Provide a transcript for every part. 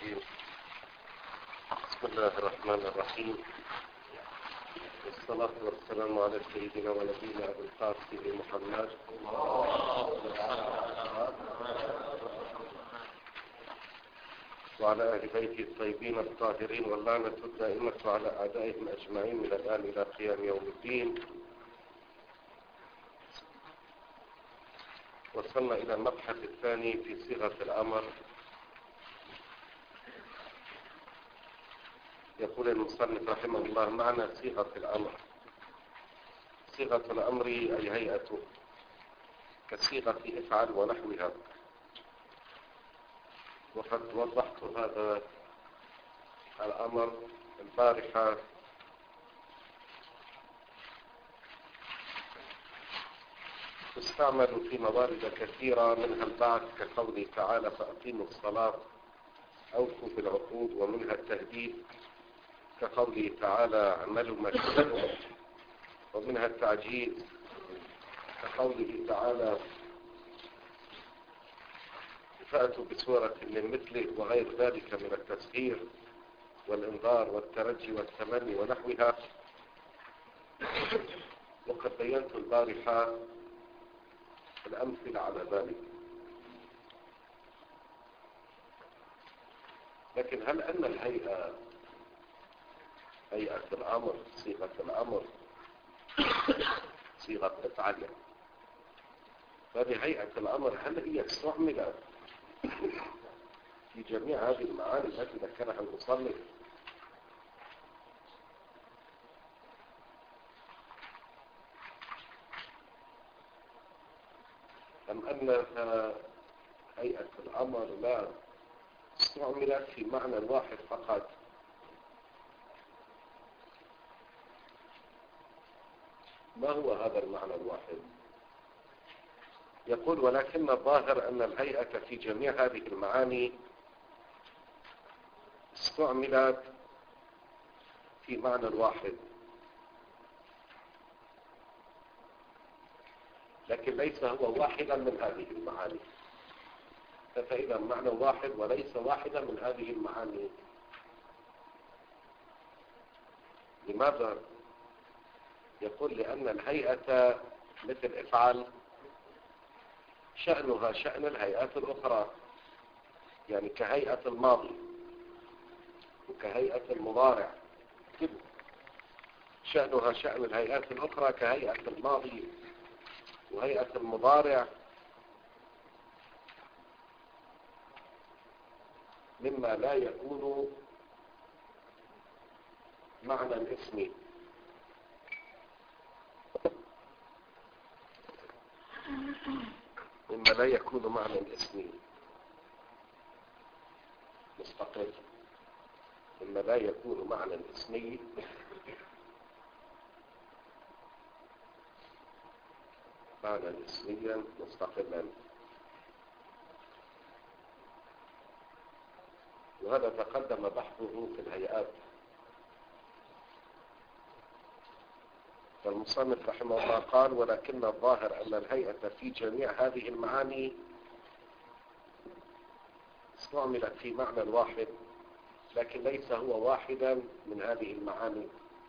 الرجيم. بسم الله الرحمن الرحيم، والصلاة والسلام على سيدنا ونبينا أبي القاسم محمد وعلى أهل بيته الطيبين الطاهرين، واللعنة الدائمة على أعدائهم أجمعين من الآن إلى قيام يوم الدين. وصلنا إلى المبحث الثاني في صيغة الأمر. يقول المصنف رحمه الله: معنى صيغة الأمر. صيغة الأمر أي هيئته كصيغة افعل ونحوها، وقد وضحت هذا الأمر البارحة تستعمل في موارد كثيرة، منها البعث كقوله تعالى: فأقيموا الصلاة أوفوا بالعقود، ومنها التهديد كقوله تعالى: اعملوا ما شئتم، ومنها التعجيز كقوله تعالى: فأتوا بسورة من مثله، وغير ذلك من التسخير والإنذار والترجي والتمني ونحوها. وقد بينت البارحة الأمثلة على ذلك. لكن هل أن الهيئة، هيئة الأمر، صيغة الأمر، صيغة افعل، هذه هيئة الأمر، هل هي استعملت في جميع هذه المعاني التي ذكرها المصنف، أم أنها هيئة الأمر لا استعملت في معنى واحد فقط؟ ما هو هذا المعنى الواحد؟ يقول: ولكن الظاهر أن الهيئة في جميع هذه المعاني استعملت في معنى واحد، لكن ليس هو واحدا من هذه المعاني. فإذا معنى واحد وليس واحدا من هذه المعاني. لماذا؟ يقول: لأن الهيئة مثل افعل شأنها شأن الهيئات الأخرى، يعني كهيئة الماضي وكهيئة المضارع، شأنها شأن الهيئات الأخرى كهيئة الماضي وهيئة المضارع، مما لا يكون معنى اسمي. مما لا يكون معنى اسمي مستقل، مما لا يكون معنى اسمي معنى اسميا مستقلا. وهذا تقدم بحثه في الهيئات. فالمصنف رحمه الله قال: ولكن الظاهر أن الهيئة في جميع هذه المعاني استعملت في معنى واحد، لكن ليس هو واحدا من هذه المعاني.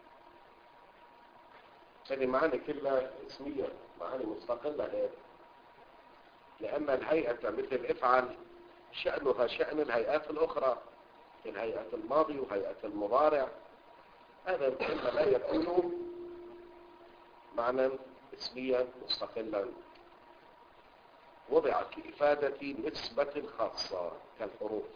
هذه معاني كلها اسمية، معاني مستقلة هي. لأن الهيئة مثل افعل شأنها شأن الهيئات الأخرى، الهيئة الماضي وهيئة المضارع. هذا مما لا يكون معنى اسميا مستقلا، وضعت لإفادة نسبة خاصة كالحروف.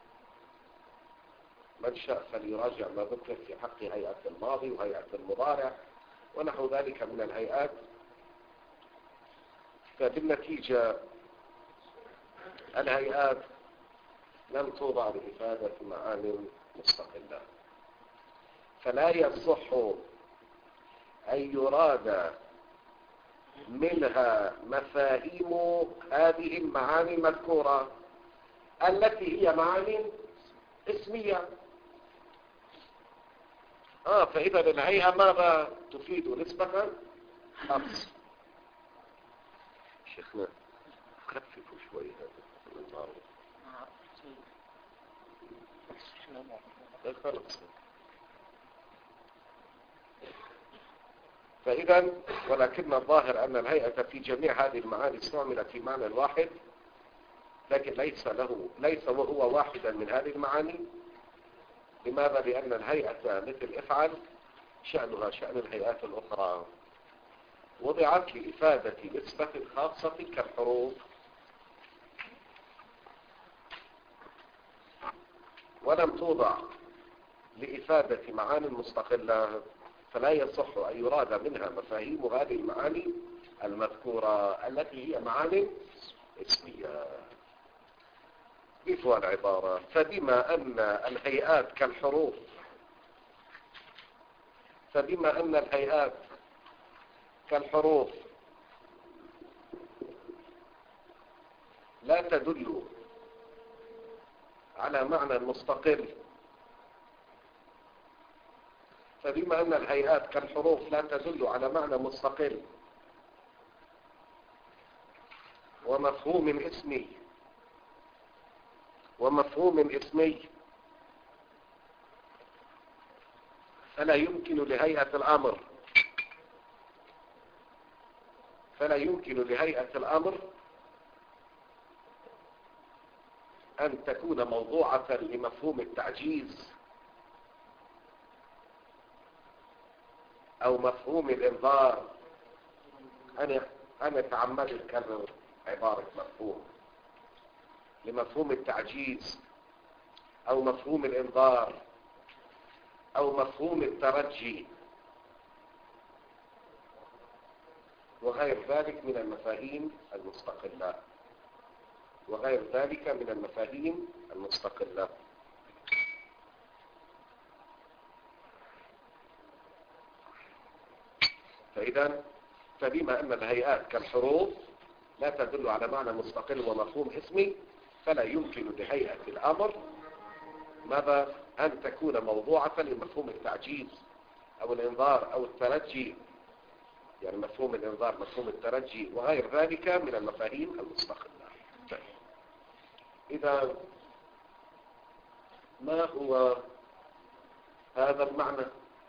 من شاء فليراجع ما ذكر في حق هيئة الماضي وهيئة المضارع ونحو ذلك من الهيئات. فبالنتيجة الهيئات لم توضع لإفادة معان مستقلة، فلا يصح أن يراد منها مفاهيم هذه المعاني المذكورة التي هي معاني اسمية. فإذا الهيئة ماذا تفيد؟ نسبة خاصة. شيخنا خففوا شوي هذا المعروف. خلص. فإذا ولكن الظاهر أن الهيئة في جميع هذه المعاني استعملت في معنى واحد، لكن ليس وهو واحدا من هذه المعاني. لماذا؟ لأن الهيئة مثل افعل شأنها شأن الهيئات الأخرى، وضعت لإفادة نسبة خاصة كالحروف، ولم توضع لإفادة معاني مستقلة، فلا يصح أن يراد منها مفاهيم هذه المعاني المذكورة التي هي معاني اسمية. مثل العبارة: فبما أن الهيئات كالحروف، فبما أن الهيئات كالحروف لا تدل على معنى مستقل، فبما أن الهيئات كالحروف لا تدل على معنى مستقل ومفهوم اسمي فلا يمكن لهيئة الأمر أن تكون موضوعة لمفهوم التعجيز أو مفهوم الإنذار. أنا أتعمد أكرر عبارة مفهوم لمفهوم التعجيز أو مفهوم الإنذار أو مفهوم الترجي وغير ذلك من المفاهيم المستقلة. فبما أن الهيئات كالحروف لا تدل على معنى مستقل ومفهوم اسمي، فلا يمكن لهيئة الأمر ماذا؟ أن تكون موضوعة لمفهوم التعجيز أو الإنذار أو الترجي، يعني مفهوم الإنذار مفهوم الترجي وغير ذلك من المفاهيم المستقلة. إذا ما هو هذا المعنى؟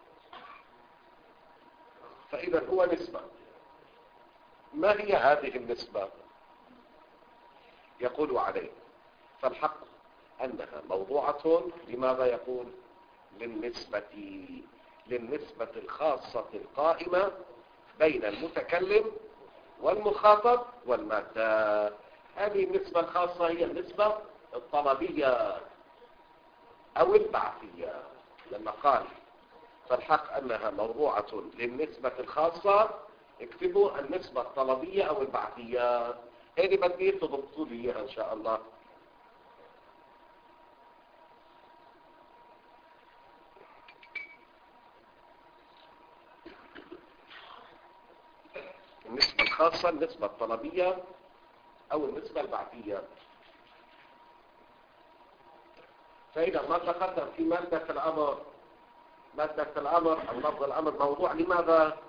فإذا هو نسبة. ما هي هذه النسبة؟ يقول عليه: فالحق أنها موضوعة لماذا؟ يقول للنسبة الخاصة القائمة بين المتكلم والمخاطب والمادة. هذه النسبة الخاصة هي النسبة الطلبية أو البعثية. لما قال فالحق أنها موضوعة للنسبة الخاصة، اكتبوا النسبة الطلبية أو البعثية. هذه بدي تضبطوا لي إياها إن شاء الله. النسبة الخاصة، النسبة الطلبية أو النسبة البعثية. فإذا ما تقدم في مادة الأمر أو لفظ الأمر موضوع لماذا؟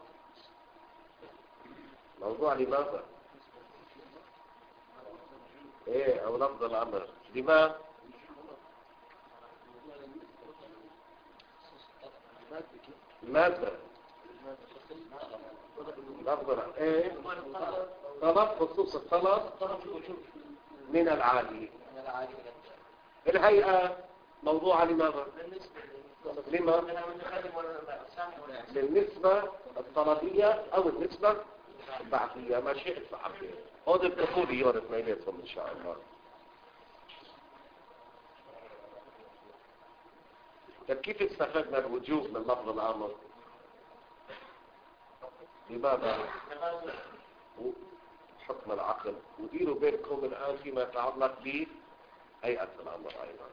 أو لفظ الأمر لماذا؟ لفظ طلب، خصوص الطلب من العالي. الهيئة موضوعة لماذا؟ للنسبة الطلبية أو النسبة البعثية، ما شئت فعليه. هذا الدخول يورث ميلتهم إن شاء الله. كيف استفدنا الوجوب من لفظ الأمر؟ لماذا؟ حكم العقل. وديروا بينكم الآن فيما يتعلق بهيئة الأمر أيضا.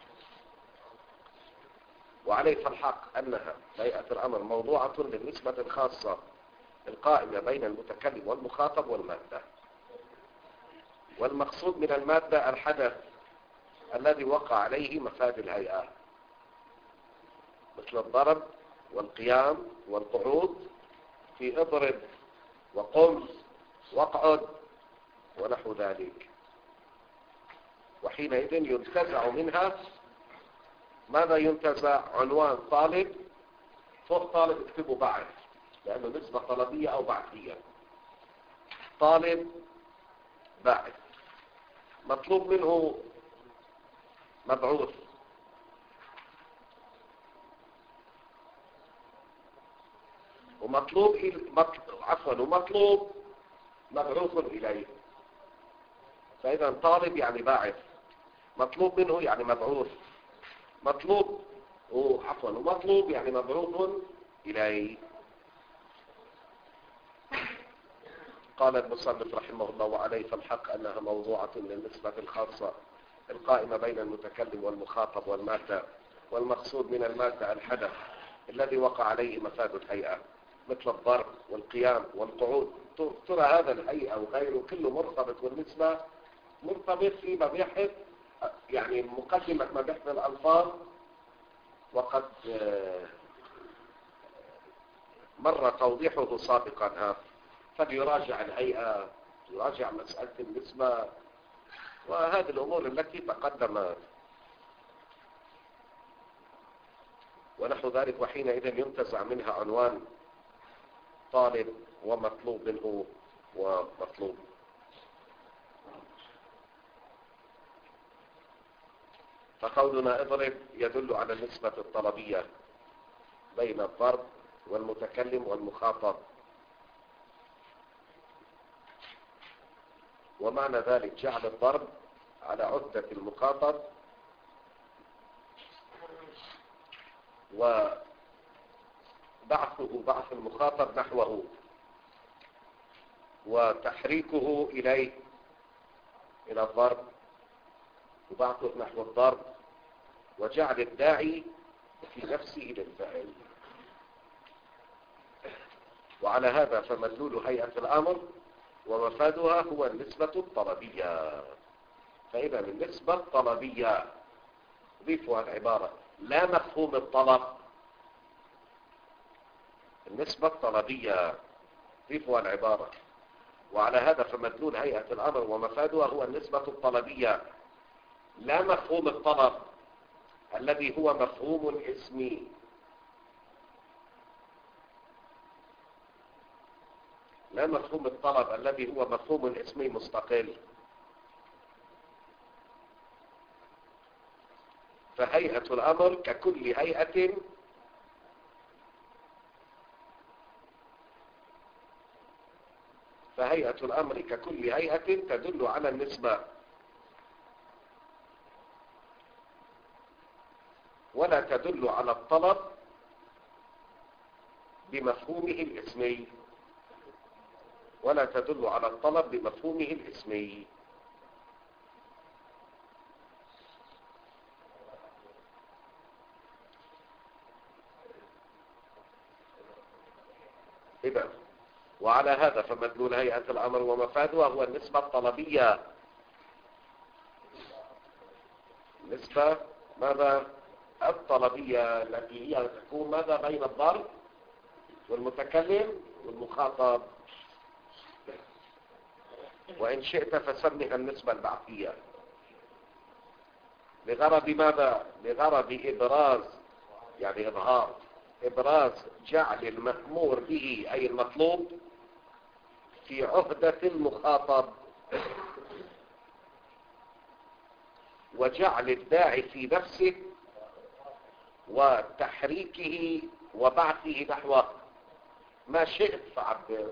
وعليه فالحق أنها هيئة الأمر موضوعة للنسبة الخاصة القائمة بين المتكلم والمخاطب والمادة. والمقصود من المادة الحدث الذي وقع عليه مفاد الهيئة، مثل الضرب والقيام والقعود، في اضرب وقم واقعد ونحو ذلك. وحينئذ ينتزع منها ماذا ينتزع؟ عنوان طالب، فوق طالب اكتبوا باعث لأنه نسبة طلبية أو بعثية. طالب باعث، مطلوب منه مبعوث، ومطلوب ومطلوب مبعوث إليه. فإذا طالب يعني باعث، مطلوب منه يعني مبعوث، ومطلوب يعني مبعوث إليه. قال المصنف رحمه الله وعليه فالحق أنها موضوعة للنسبة الخاصة القائمة بين المتكلم والمخاطب والمادة، والمقصود من المادة الحدث الذي وقع عليه مفاد الهيئة مثل الضرب والقيام والقعود. ترى هذا الهيئة وغيره كله مرتبط، والنسبة مرتبط في مبيحث، يعني مقدمة مبيحث الألفاظ. وقد مر توضيحه سابقا، فليراجع الهيئة، يراجع مسألة النسبة وهذه الأمور التي تقدمت ونحو ذلك. وحينئذ ينتزع منها عنوان طالب ومطلوب منه ومطلوب. فقولنا اضرب يدل على النسبة الطلبية بين الضرب والمتكلم والمخاطب، ومعنى ذلك جعل الضرب على عهدة المخاطب، وبعثه بعث المخاطب نحوه، وتحريكه إليه إلى الضرب، وبعثه نحو الضرب، وجعل الداعي في نفسه للفعل. وعلى هذا فمدلول هيئة الأمر ومفادها هو النسبة الطلبية. فإذا النسبة الطلبية ضيفها العبارة لا مفهوم الطلب، النسبة الطلبية ضيفها العبارة. وعلى هذا فمدلول هيئة الأمر ومفادها هو النسبة الطلبية لا مفهوم الطلب الذي هو مفهوم اسمي. لا مفهوم الطلب الذي هو مفهوم اسمي مستقل. فهيئة الأمر ككل هيئة تدل على النسبة، ولا تدل على الطلب بمفهومه الاسمي، إذا وعلى هذا فمدلول هيئة الأمر ومفادها هو النسبة الطلبية. النسبة ماذا؟ الطلبية التي هي تكون ماذا؟ بين الضرب والمتكلم والمخاطب. وإن شئت فسمها النسبة البعثية لغرض ماذا؟ لغرض إبراز، يعني إظهار، إبراز جعل المأمور به أي المطلوب في عهدة المخاطب، وجعل الداعي في نفسه وتحريكه وبعثه نحوه. ما شئت فعبر.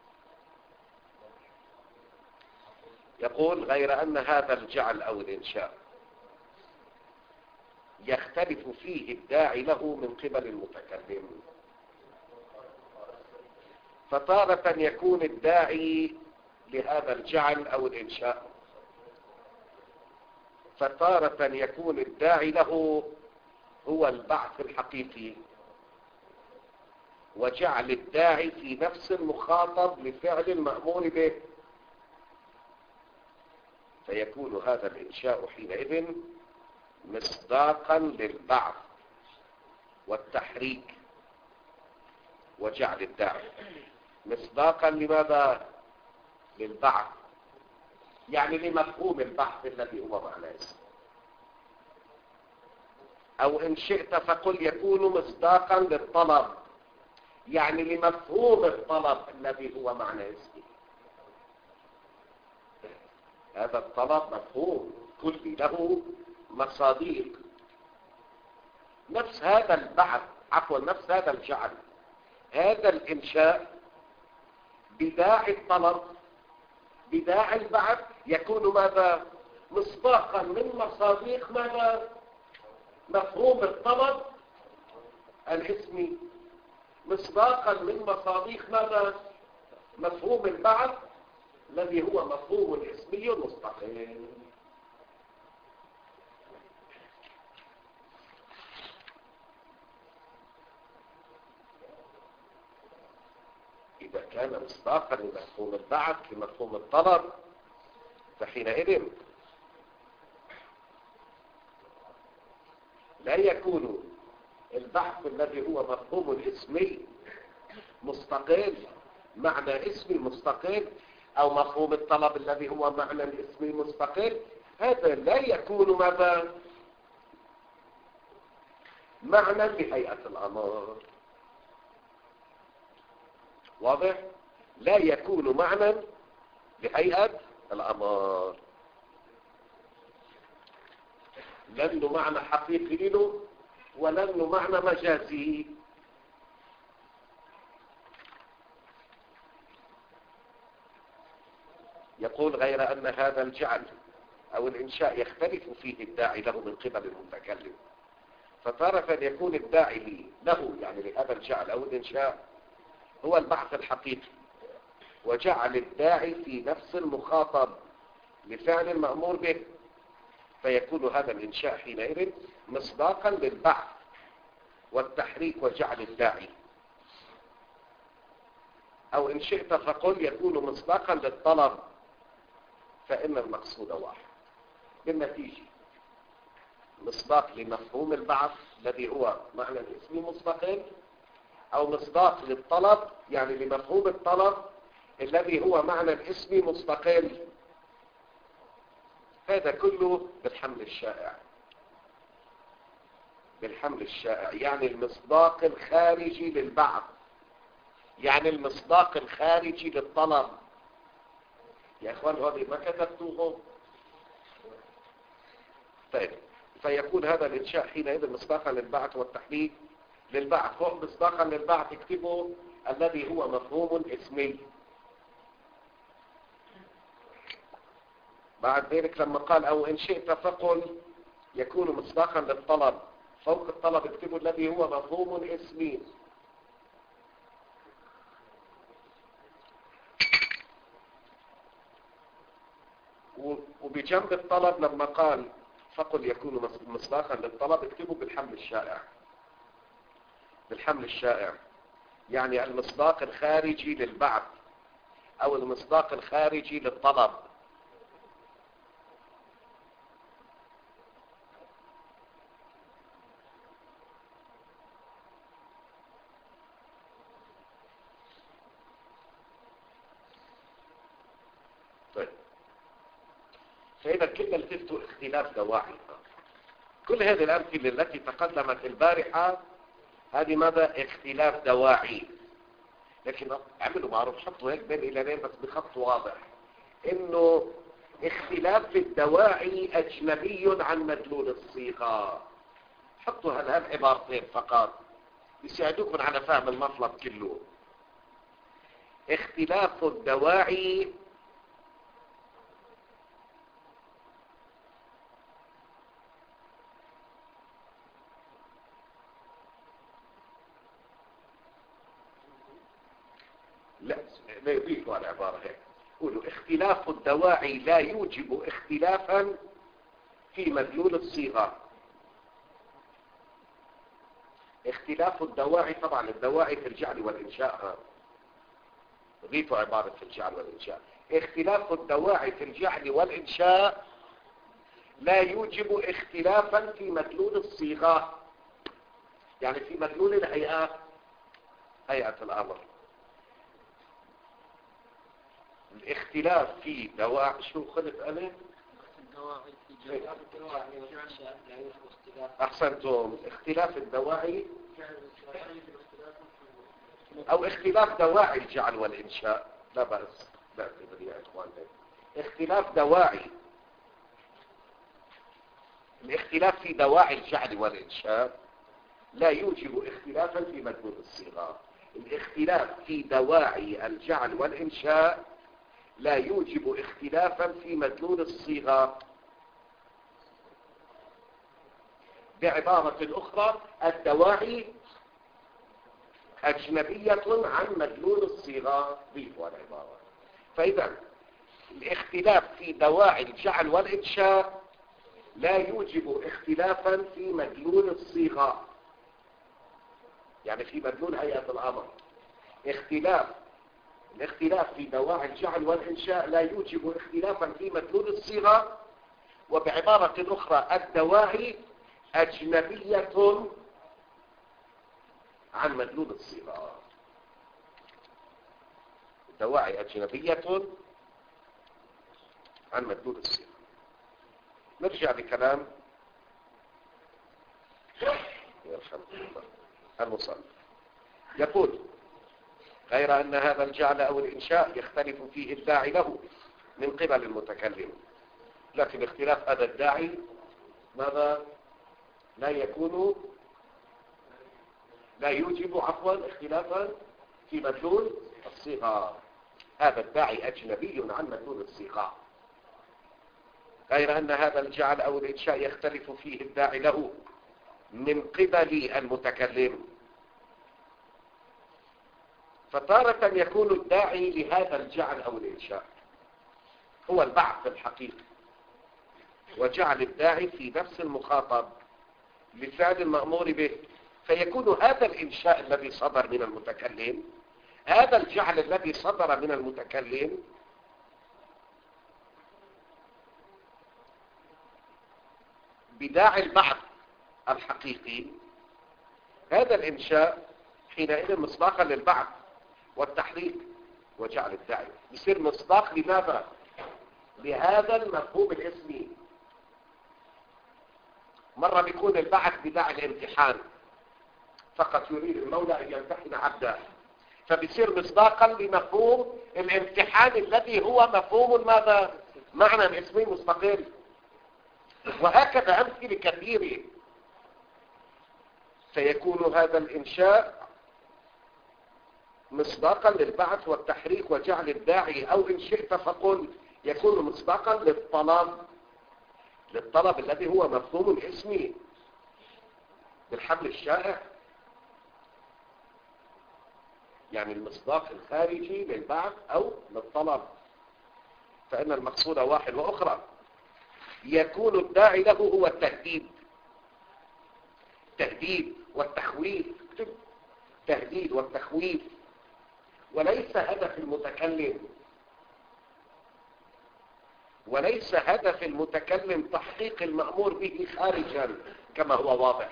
يقول غير أن هذا الجعل أو الإنشاء يختلف فيه الداعي له من قبل المتكلم. فتارة يكون الداعي لهذا الجعل أو الإنشاء، فتارة يكون الداعي له هو البعث الحقيقي، وجعل الداعي في نفس المخاطب لفعل المأمور به، فيكون هذا الإنشاء حينئذ مصداقا للبعث والتحريك وجعل الداعي. مصداقا لماذا؟ للبعث، يعني لمفهوم البحث الذي هو معنى اسم. أو إن شئت فقل يكون مصداقا للطلب، يعني لمفهوم الطلب الذي هو معنى اسمي. هذا الطلب مفهوم كلي له مصاديق. نفس هذا البعث، نفس هذا الجعل، هذا الإنشاء بداعي الطلب، بداعي البعث، يكون ماذا؟ مصداقا من مصاديق ماذا؟ مفهوم الطلب الاسمي، مصداقا من مصاديق ماذا؟ مفهوم البعث الذي هو مفهوم اسمي مستقل. إذا كان مصداقا لمفهوم البعث لمفهوم الطلب، فحينئذ لا يكون البحث الذي هو مفهوم الاسمي مستقل، معنى اسمي مستقل، أو مفهوم الطلب الذي هو معنى الاسمي مستقل، هذا لا يكون ماذا؟ معنى بهيئة الأمر. واضح؟ لا يكون معنى بهيئة الأمر، لأنه معنى حقيقي له ولأنه معنى مجازي. يقول غير أن هذا الجعل أو الإنشاء يختلف فيه الداعي له من قبل المتكلم، فتارة يكون الداعي له يعني لهذا الجعل أو الإنشاء هو البعث الحقيقي، وجعل الداعي في نفس المخاطب لفعل المأمور به، فيكون هذا الإنشاء حينئذ مصداقا للبعث والتحريك وجعل الداعي. أو إن شئت فقل يكون مصداقا للطلب، فإن المقصود واحد. بالنتيجة مصداق لمفهوم البعث الذي هو معنى الاسم مستقل، أو مصداق للطلب يعني لمفهوم الطلب الذي هو معنى الاسم مستقل. هذا كله بالحمل الشائع، بالحمل الشائع، يعني المصداق الخارجي للبعث، يعني المصداق الخارجي للطلب. يا اخوان هذه ما كتبتوه. طيب، فيكون هذا الانشاء حينئذ مصداقا للبعث والتحليل للبعث. هو مصداقا للبعث اكتبه الذي هو مفهوم اسمي. بعد ذلك لما قال او ان شئت فقل يكون مصداقا للطلب، فوق الطلب اكتبه الذي هو مفهوم اسمي. وبجنب الطلب لما قال فقل يكون مصداقا للطلب اكتبه بالحمل الشائع. بالحمل الشائع يعني المصداق الخارجي للبعث او المصداق الخارجي للطلب. طيب، فإذا كنا التفتوا اختلاف دواعي. كل هذه الأمثلة التي تقدمت البارحة هذه ماذا؟ اختلاف دواعي. لكن اعملوا معروف، حطوا هيك بين إلى بس بخط واضح إنه اختلاف الدواعي أجنبي عن مدلول الصيغة. حطوا هالعبارتين فقط يساعدوكم على فهم المطلب كله. اختلاف الدواعي لا يضيفوا على العبارة هيك، قولوا اختلاف الدواعي لا يوجب اختلافا في مدلول الصيغة. اختلاف الدواعي، طبعا الدواعي في الجعل والإنشاء، ضيفوا عبارة في الجعل والإنشاء. اختلاف الدواعي في الجعل والإنشاء لا يوجب اختلافا في مدلول الصيغة، يعني في مدلول الهيئة، هيئة الأمر. الاختلاف في دواعي، شو خلت أنا؟ أحسنتم. اختلاف الدواعي أو اختلاف دواعي الجعل والإنشاء لا بأس. لا يا إخوان، اختلاف دواعي، الاختلاف في دواعي الجعل والإنشاء لا يوجب اختلافا في مدلول الصيغة. الاختلاف في دواعي الجعل والإنشاء لا يوجب اختلافا في مدلول الصيغة. بعبارة أخرى، الدواعي أجنبية عن مدلول الصيغة ضيفوا العبارة. فإذا الاختلاف في دواعي الجعل والإنشاء لا يوجب اختلافا في مدلول الصيغة، يعني في مدلول هيئة الأمر. الاختلاف في دواعي الجعل والإنشاء لا يوجب اختلافا في مدلول الصيغة. وبعبارة أخرى، الدواعي أجنبية عن مدلول الصيغة. الدواعي أجنبية عن مدلول الصيغة. نرجع لكلام المصنف. يقول: غير أن هذا الجعل أو الإنشاء يختلف فيه الداعي له من قبل المتكلم، لكن اختلاف هذا الداعي ماذا؟ لا يوجب اختلافا في مدلول الصيغة. هذا الداعي أجنبي عن مدلول الصيغة. غير أن هذا الجعل أو الإنشاء يختلف فيه الداعي له من قبل المتكلم، فتارة يكون الداعي لهذا الجعل أو الإنشاء هو البعث الحقيقي، وجعل الداعي في نفس المخاطب لفعل المأمور به، فيكون هذا الإنشاء الذي صدر من المتكلم، هذا الجعل الذي صدر من المتكلم بداعي البعث الحقيقي، هذا الإنشاء حينئذ مصداقا للبعث والتحريك وجعل الداعي، يصير مصداق لماذا؟ لهذا المفهوم الاسمي. مرة بيكون البعث بداعي الامتحان، فقط يريد المولى أن يمتحن عبده، فبيصير مصداقا لمفهوم الامتحان الذي هو مفهوم ماذا؟ معنى اسمي مستقل. وهكذا أمثلة كثيرة. فيكون هذا الإنشاء مصداقا للبعث والتحريك وجعل الداعي، أو إن شئت فقل يكون مصداقا للطلب الذي هو مفهوم اسمي بالحبل الشائع، يعني المصداق الخارجي للبعث أو للطلب. فإن المقصود واحد. وأخرى، يكون الداعي له هو التهديد والتخويف، تهديد والتخويف، وليس هدف المتكلم تحقيق المأمور به خارجا كما هو واضح.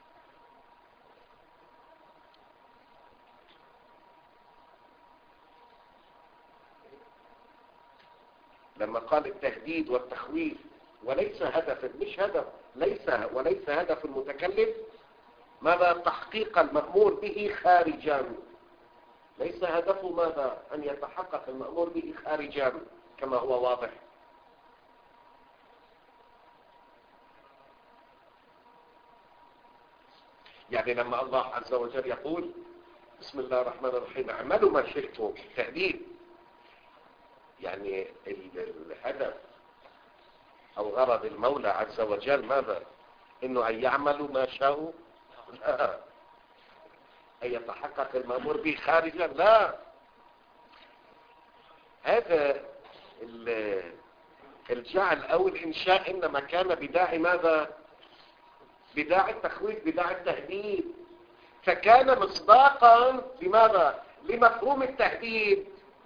لما قال التهديد والتخويف وليس هدف المتكلم ماذا؟ تحقيق المأمور به خارجا. ليس هدفه ماذا؟ أن يتحقق المأمور به خارجا كما هو واضح. يعني لما الله عز وجل يقول بسم الله الرحمن الرحيم اعملوا ما شئتم، تهديد، يعني الهدف أو غرض المولى عز وجل ماذا؟ إنه أن يعملوا ما شاءوا؟ لا. أن يتحقق المأمور به خارجا؟ لا. هذا الجعل أو الإنشاء إنما كان بداعي ماذا؟ بداعي التخويف، بداعي التهديد، فكان مصداقا لماذا؟ لمفهوم التهديد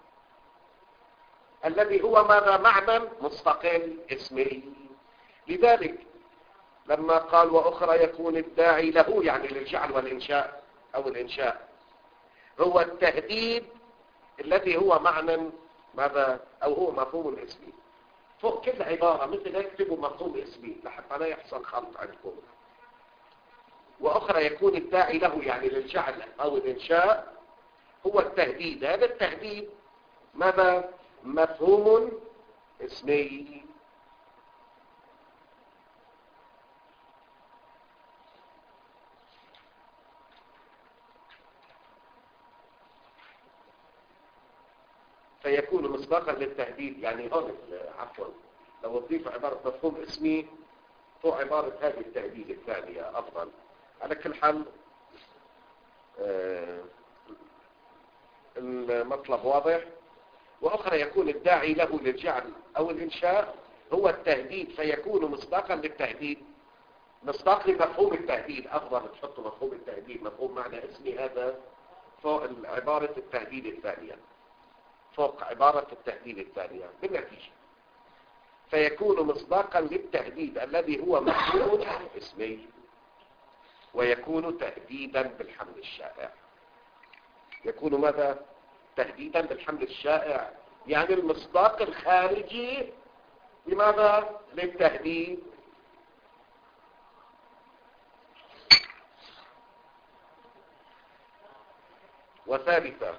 الذي هو ماذا؟ معنى مستقل اسمي. لذلك لما قال وأخرى يكون الداعي له، يعني للجعل والإنشاء أو الإنشاء، هو التهديد الذي هو معنى ماذا؟ أو هو مفهوم اسمي. فوق كل عبارة مثل هيك اكتبوا مفهوم اسمي لحتى لا يحصل خلط عندكم. وأخرى يكون الداعي له يعني للجعل أو الإنشاء هو التهديد. هذا التهديد ماذا؟ مفهوم اسمي. فيكون مصداقا للتهديد. يعني هون عفوا لو تضيف عبارة مفهوم اسمي فوق عبارة هذه التهديد الثانية أفضل. على كل حال المطلب واضح. وأخرى يكون الداعي له للجعل أو الإنشاء هو التهديد فيكون مصداقا للتهديد. مصداق لمفهوم التهديد أفضل تحطوا مفهوم التهديد مفهوم معنى اسمي هذا فوق عبارة التهديد الثانية فوق عبارة التهديد الثانية. بالنتيجة فيكون مصداقا للتهديد الذي هو مفهوم اسمي ويكون تهديدا بالحمل الشائع. يكون ماذا؟ تهديدا بالحمل الشائع. يعني المصداق الخارجي لماذا؟ للتهديد. وثالثا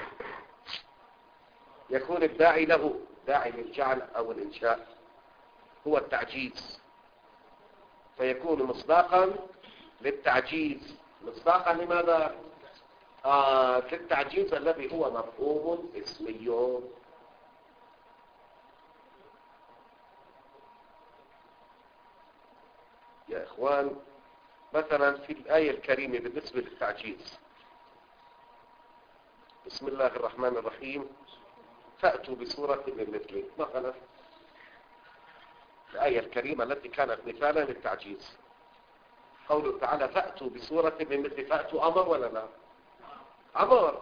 يكون الداعي له داعي للجعل أو الإنشاء هو التعجيز فيكون مصداقا للتعجيز. مصداقا لماذا؟ للتعجيز الذي هو مفهوم اسمي. يا إخوان مثلا في الآية الكريمة بالنسبة للتعجيز بسم الله الرحمن الرحيم فأتوا بسورة من مثله. مثلا الآية الكريمة التي كانت مثالا للتعجيز قوله تعالى فأتوا بسورة من مثله. فأتوا أمر ولا لا؟ أمر.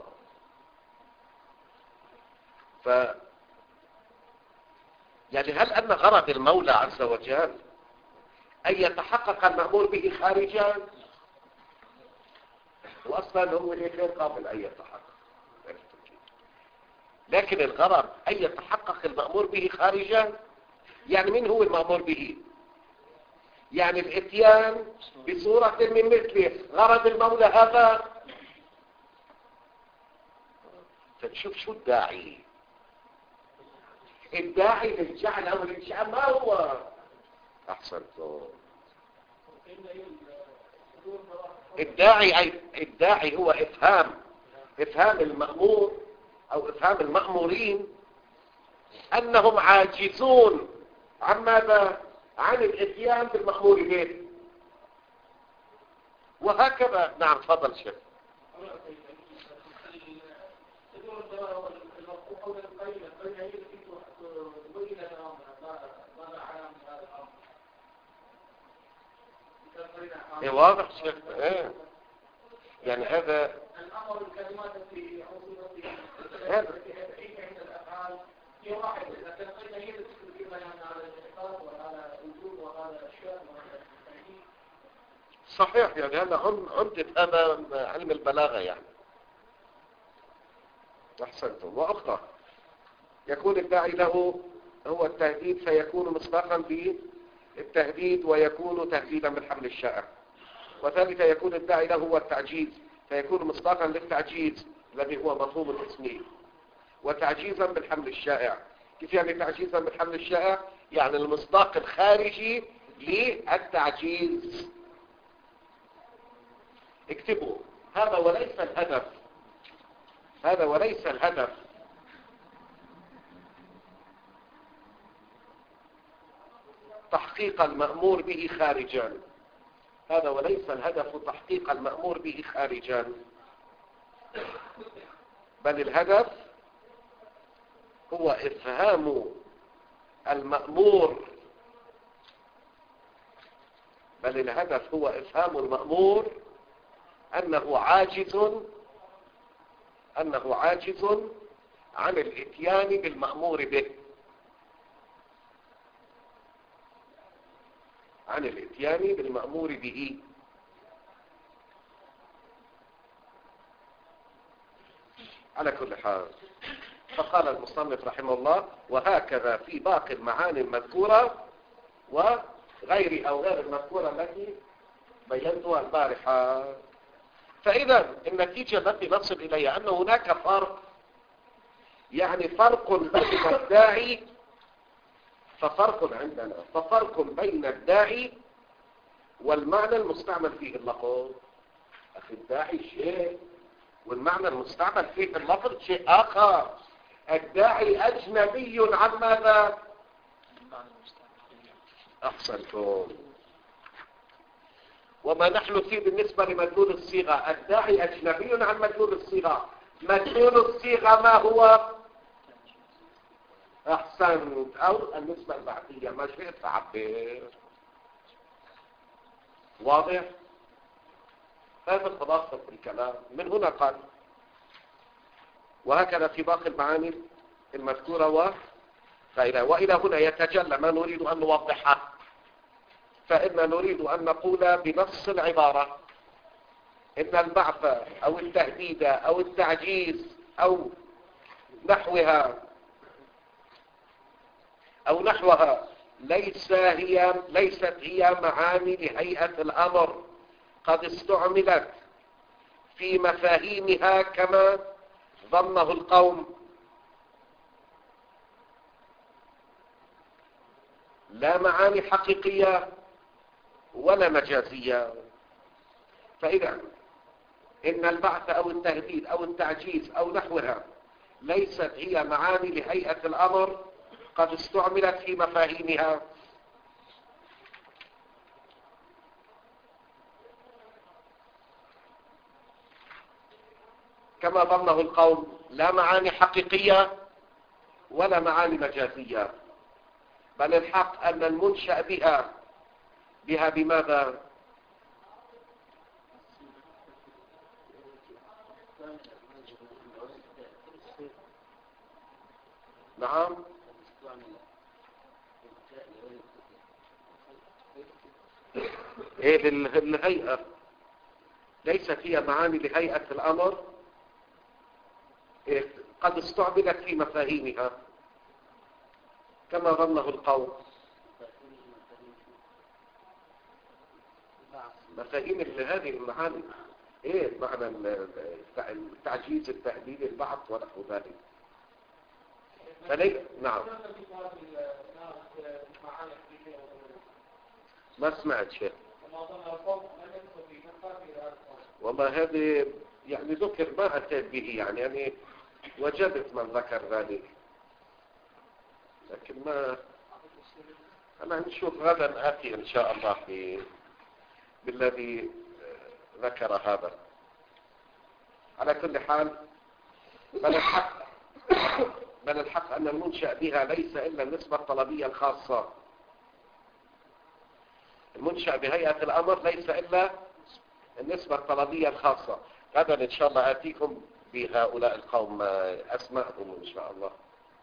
يعني هل أن غرض المولى عز وجل أن يتحقق المأمور به خارجا؟ وأصلا هو غير قابل أن يتحقق لكن الغرض أن يتحقق المأمور به خارجا. يعني من هو المأمور به؟ يعني الاتيان بصورة من مثله غرض المولى هذا. فنشوف شو الداعي. الداعي للجعل أو الإنشاء ما هو؟ أحسنتم. الداعي هو إفهام المأمور أو إفهام المأمورين أنهم عاجزون عن ماذا؟ عن الاتيان بالمأمور به. وهكذا. نعم تفضل شيخ. ايه واضح شيخ. ايه يعني هذا الأمر الكلمات في عصورة هذا عند الأفعال في واحد إذا كان قلنا هي تذكر في بيان على الإحقاق وعلى الوجود وعلى الأشياء وعلى التأكيد. صحيح. يعني هذا عمدة هذا علم البلاغة يعني. أحسنتم. وأخرى يكون الداعي له هو التهديد فيكون مصداقا بالتهديد ويكون تهديدا بالحمل الشائع. وثالثا يكون الداعي له هو التعجيز فيكون مصداقا للتعجيز الذي هو مفهوم الاسمي وتعجيزا بالحمل الشائع. كيف يعني تعجيزا بالحمل الشائع؟ يعني المصداق الخارجي للتعجيز. اكتبوا هذا وليس الهدف. هذا وليس الهدف تحقيق المأمور به خارجا. هذا وليس الهدف تحقيق المأمور به خارجا بل الهدف هو إفهام المأمور. بل الهدف هو إفهام المأمور أنه عاجز عن الإتيان بالمأمور به. عن الإتيان بالمأمور به. على كل حال فقال المصنف رحمه الله: وهكذا في باقي المعاني المذكورة وغير أو غير المذكورة التي بينتها البارحة. فإذا النتيجة التي نصل إليها أن هناك فرق، يعني فرق بين الداعي، ففرق بين الداعي والمعنى المستعمل فيه اللفظ. أخي الداعي شيء والمعنى المستعمل فيه اللفظ شيء آخر. الداعي أجنبي عن ماذا؟ أحسنتم. وما نحن فيه بالنسبة لمدلول الصيغة، الداعي أجنبي عن مدلول الصيغة. مدلول الصيغة ما هو؟ أحسنت، أو النسبة البعثية، ما شئت تعبر. واضح؟ هذا خلاصة الكلام. من هنا قال: وهكذا في باقي المعاني المذكورة وإلى هنا يتجلى ما نريد أن نوضحه. فإن نريد أن نقول بنص العبارة إن البعث أو التهديد أو التعجيز أو نحوها ليست هي معاني لهيئة الأمر قد استعملت في مفاهيمها كما ظنه القوم، لا معاني حقيقية ولا مجازية. فإذا إن البعث أو التهديد أو التعجيز أو نحوها ليست هي معاني لهيئة الأمر قد استعملت في مفاهيمها كما ظنه القوم، لا معاني حقيقية ولا معاني مجازية، بل الحق أن المنشأ بها بماذا؟ نعم، ايه للهيئة، ليست هي معاني لهيئة الأمر إيه قد استعملت في مفاهيمها كما ظنه القوم. مفاهيم هذه المعاني ايه؟ معنى التعجيز، التهديد، البعث ونحو ذلك. نعم، ما سمعت شيء. والله هذه يعني ذكر ما أتيت به، يعني وجدت من ذكر ذلك، لكن ما أنا نشوف غدا آتي إن شاء الله بالذي ذكر هذا. على كل حال، بل الحق أن المنشأ بها ليس إلا النسبة الطلبية الخاصة. المنشأ بهيئة الأمر ليس إلا النسبة الطلبية الخاصة. غدا إن شاء الله آتيكم بهؤلاء القوم أسماءهم إن شاء الله.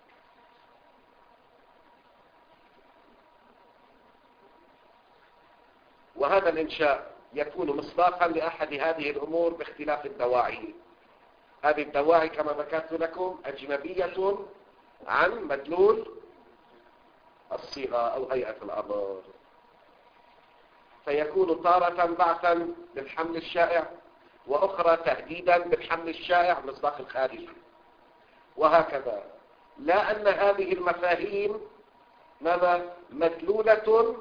وهذا الإنشاء يكون مصداقا لأحد هذه الأمور باختلاف الدواعي. هذه الدواعي كما ذكرت لكم أجنبية عن مدلول الصيغة أو هيئة الأمر، فيكون تارة بعثا بالحمل الشائع، وأخرى تهديدا بالحمل الشائع مصداق الخارجي، وهكذا. لا أن هذه المفاهيم ماذا؟ مدلولة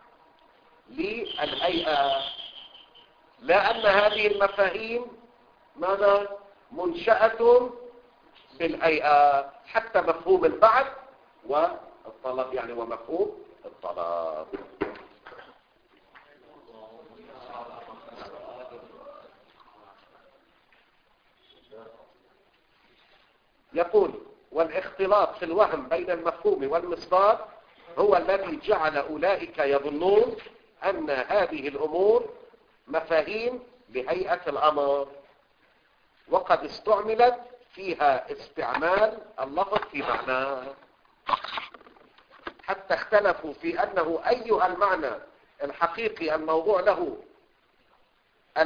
للهيئة، لا أن هذه المفاهيم ماذا؟ منشأة بالهيئة، حتى مفهوم البعث والطلب يعني ومفهوم الطلب. يقول: والاختلاط في الوهم بين المفهوم والمصداق هو الذي جعل أولئك يظنون أن هذه الأمور مفاهيم لهيئة الأمر، وقد استعملت فيها استعمال اللفظ في معناه، حتى اختلفوا في أنه أيها المعنى الحقيقي الموضوع له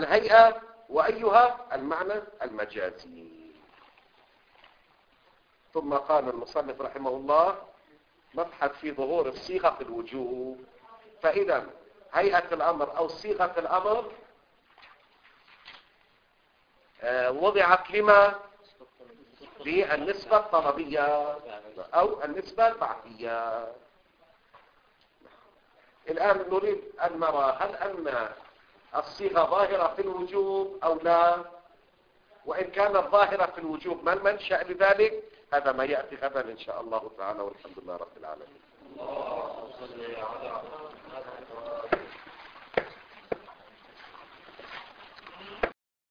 الهيئة وأيها المعنى المجازي. ثم قال المصنف رحمه الله مبحث في ظهور الصيغة في الوجوب. فإذا هيئة الأمر أو صيغة الأمر وضعت لما؟ للنسبة الطلبية أو النسبة البعثية. الآن نريد أن نرى هل أن الصيغة ظاهرة في الوجوب أو لا، وإن كانت ظاهرة في الوجوب ما المنشأ لذلك؟ هذا ما يأتي غدا إن شاء الله تعالى، والحمد لله رب العالمين.